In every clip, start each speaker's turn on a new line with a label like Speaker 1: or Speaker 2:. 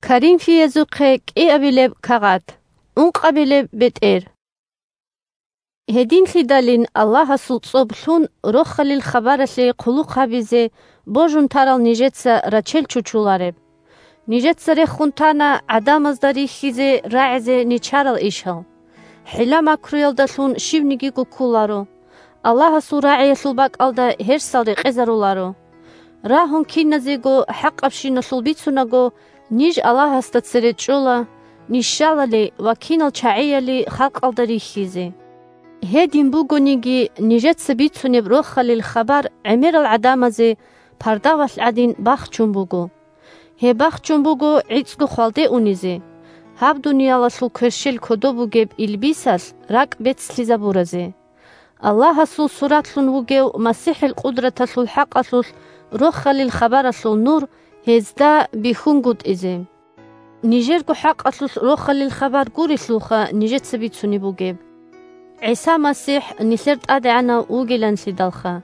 Speaker 1: Карим фиезуқе киабилеб кагат. Унқабилеб бетер. Хедин хидалин Аллаха сулцоблун рохалил хабарасли қулуқабизе божун тарал нижеца рачел чучулареб. Нижеца рехунтана адамаздари хизе раизе ничарал ишал. Хила макруялдалун шивниги гукуларо. Аллаха сураиясулбак алда херсалри қезаруларо. Рахун киназего хақабшинаsul бицунаго ниж Аллаха стацеречула, нишалали вакинал чаияли халқалдари хизе. Хедин бугониги нижеца бицунеб рохалил хабар амирал адамазе пардавал адин бахчун буго. He бахчун буго ицгу хвалде унизе. Хаб дунияласул квершел кодобугеб илбисал рак бецлизабуразе. Аллаха сул суратлун вугев масихил қудратасул хақасул рохалил хабарасул нур хезда бихунгут изе. Нижергу хақасул рохалил хабар гурислуха нижеца бицуни бугеб. عیسی مسیح نثرت آدعنا وجلن سدالخا.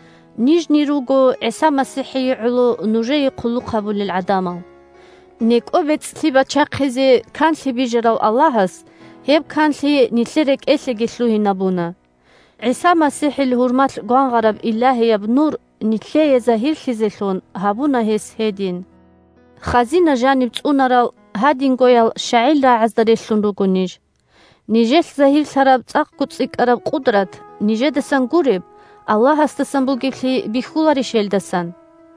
Speaker 1: نجني روجو عیسی مسیحی علو نجی قلو قبول العدامة. نك أبد سلبا شاقزي كان سبي جرو اللهس هيب كان سي نثرك إسلجسلوه نبونا. عیسی مسیحی الهرمات قان غرب الله يبنور نتلي زهير خزلون هابونا هس هدين. خزينة جانب تونرال هادين قويل شعيل عزدريسلون روجو نيج. نيجل زهير سراب تاقوتسيك أراب قدرت نيجي دسان قريب الله استسان بوغيكلي بيخولاري شيل دسان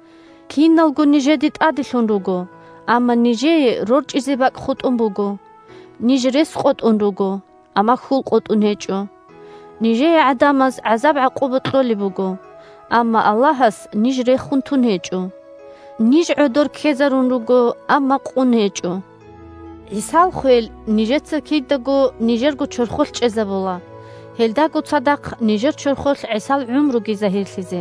Speaker 1: كين نالغو نيجي ديت آدلون روغو أما نيجي رورج إزيباك خود بوغو نيجي ريس خود روغو أما خول خود هيجو نيجي عدامز عذاب عقوبت لولي بوغو أما اللهس نيجي ريخون هيجو نيجي عدور كيزارون روغو أما قون هيجو عیسال خویل نیجت کیدگو نیجرگو چرخول چزبولا. هلدگو صدق نیجر چرخول عیسال عمرو گیزهیر خیزه.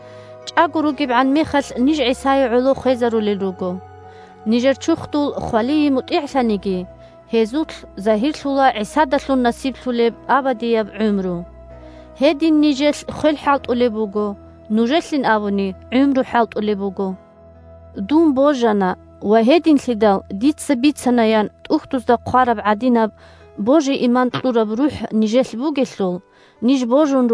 Speaker 1: چاگرو گیب عن میخل نیج عیسای علو خیزرو لیروگو. نیجر چختول خالی متعسنگی. هزوت زهیر شولا عیسادشون نصیب شولب آبادیاب عمرو. هدین نیجل خیل حالت الیبوگو. نوجلین آونی عمرو حالت الیبوگو. دون بوجانا وهدين خدال ديت سبيت سنيان تختوز دا قارب عدينب بوجي إيمان تلورب روح نجال بوغيسلول نيج بوجون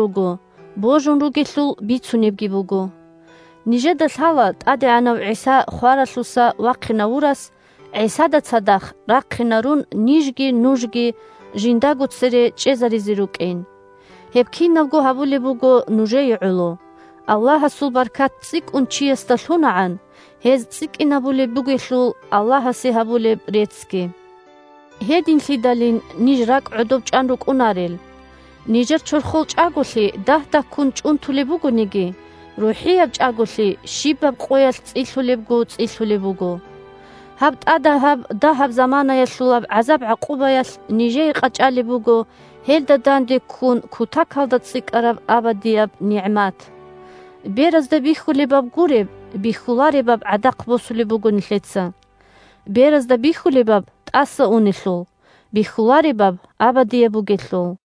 Speaker 1: روغيسلول بيتسو نبغي بوغو نجاد الحالات أدي عنو عيسى خوارسوسا واقنا ورس عيسى دا تصدخ راقنا رون نيجي نوجي جنداغو تسري چيزاري زيروكين هبكين نبغو هبولي بوغو نوجي علو الله سول بركات تسيك انچي استلون عن هز تسيك إنابولي بوغيشلول الله سيهابولي بريتسكي هيدين خيدالين نيجراك عدوب چانروك اوناريل نيجر چورخول چاغولي ده كون چونتولي بوغو نيگي روحياب چاغولي شيباب قويل تسيلولي بوغو تسيلولي بوغو هبت هب زمانا يسلولاب عذاب عقوبة يس نيجي قاچالي بوغو هيل دادان دي كون كوتاك هالدا تسيك أراب آبادياب نعمات بيرز دا بيخولي باب غوريب بيخولاري باب عداق بوسولي بوغو نخلتسا بيرز دا بيخولي باب تأسا اونيشول بيخولاري باب آبادية بوغيشول